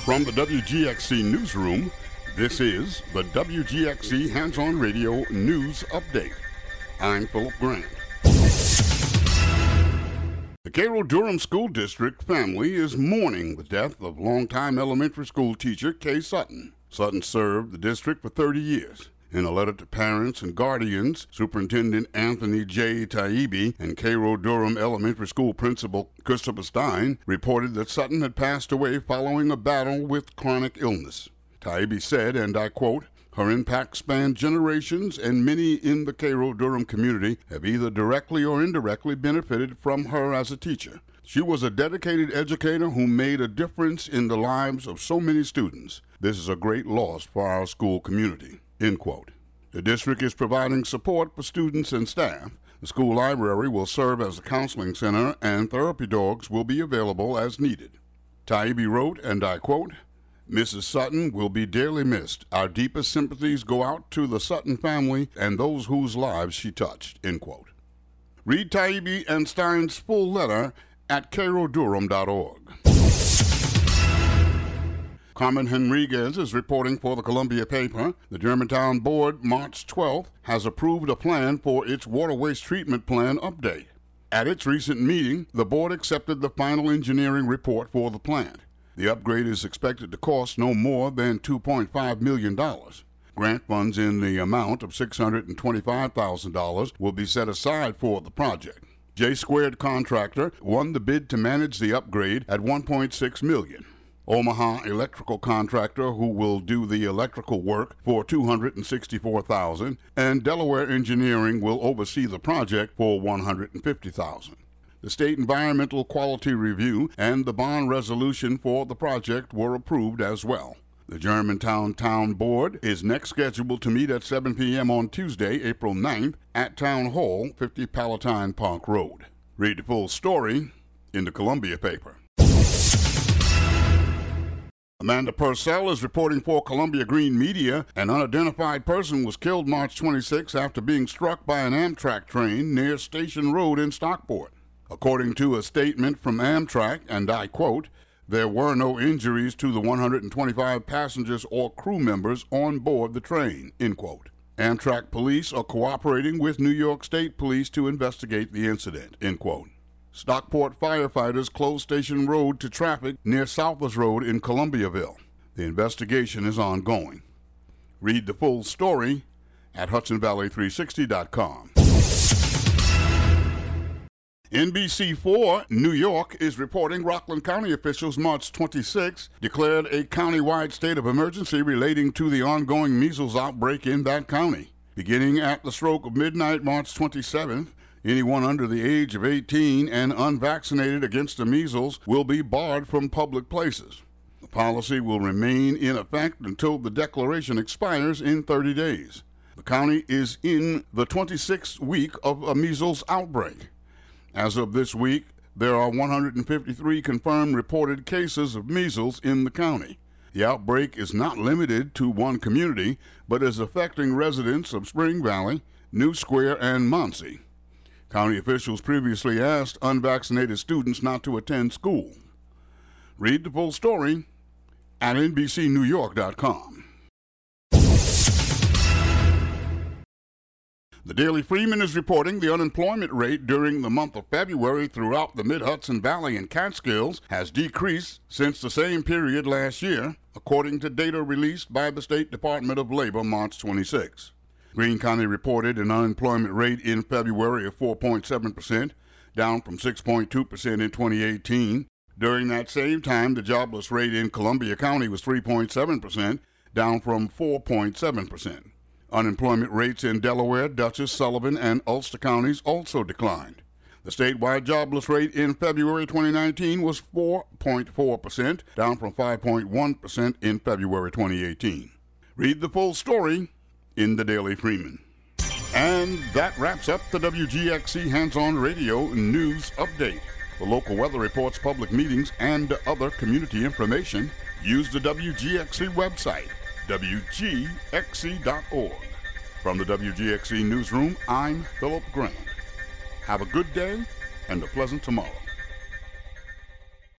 From the WGXC Newsroom, this is the WGXC Hands-On Radio News Update. I'm Philip Grant. The Cairo-Durham School District family is mourning the death of longtime elementary school teacher Kay Sutton. Sutton served the district for 30 years. In a letter to parents and guardians, Superintendent Anthony J. Taibbi and Cairo-Durham Elementary School Principal Christopher Stein reported that Sutton had passed away following a battle with chronic illness. Taibbi said, and I quote, "Her impact spanned generations, and many in the Cairo-Durham community have either directly or indirectly benefited from her as a teacher. She was a dedicated educator who made a difference in the lives of so many students. This is a great loss for our school community." End quote. The district is providing support for students and staff. The school library will serve as a counseling center, and therapy dogs will be available as needed. Taibbi wrote, and I quote, "Mrs. Sutton will be dearly missed. Our deepest sympathies go out to the Sutton family and those whose lives she touched." End quote. Read Taibbi and Stein's full letter at cairodurham.org. Carmen Henriquez is reporting for the Columbia paper. The Germantown Board, March 12th, has approved a plan for its water waste treatment plan update. At its recent meeting, the board accepted the final engineering report for the plant. The upgrade is expected to cost no more than $2.5 million. Grant funds in the amount of $625,000 will be set aside for the project. J Squared Contractor won the bid to manage the upgrade at $1.6 million. Omaha Electrical Contractor, who will do the electrical work, for $264,000, and Delaware Engineering will oversee the project for $150,000. The State Environmental Quality Review and the bond resolution for the project were approved as well. The Germantown Town Board is next scheduled to meet at 7 p.m. on Tuesday, April 9th, at Town Hall, 50 Palatine Park Road. Read the full story in the Columbia paper. Amanda Purcell is reporting for Columbia Green Media. An unidentified person was killed March 26 after being struck by an Amtrak train near Station Road in Stockport. According to a statement from Amtrak, and I quote, "There were no injuries to the 125 passengers or crew members on board the train," end quote. Amtrak police are cooperating with New York State Police to investigate the incident, end quote. Stockport firefighters closed Station Road to traffic near Southers Road in Columbiaville. The investigation is ongoing. Read the full story at HudsonValley360.com. NBC4 New York is reporting Rockland County officials March 26 declared a countywide state of emergency relating to the ongoing measles outbreak in that county. Beginning at the stroke of midnight March 27th, anyone under the age of 18 and unvaccinated against the measles will be barred from public places. The policy will remain in effect until the declaration expires in 30 days. The county is in the 26th week of a measles outbreak. As of this week, there are 153 confirmed reported cases of measles in the county. The outbreak is not limited to one community, but is affecting residents of Spring Valley, New Square, and Muncie. County officials previously asked unvaccinated students not to attend school. Read the full story at NBCNewYork.com. The Daily Freeman is reporting the unemployment rate during the month of February throughout the Mid-Hudson Valley and Catskills has decreased since the same period last year, according to data released by the State Department of Labor March 26. Greene County reported an unemployment rate in February of 4.7%, down from 6.2% in 2018. During that same time, the jobless rate in Columbia County was 3.7%, down from 4.7%. Unemployment rates in Delaware, Dutchess, Sullivan, and Ulster counties also declined. The statewide jobless rate in February 2019 was 4.4%, down from 5.1% in February 2018. Read the full story in the Daily Freeman. And that wraps up the WGXC Hands-On Radio News Update. For local weather reports, public meetings, and other community information, use the WGXC website, WGXC.org. From the WGXC Newsroom, I'm Philip Grant. Have a good day and a pleasant tomorrow.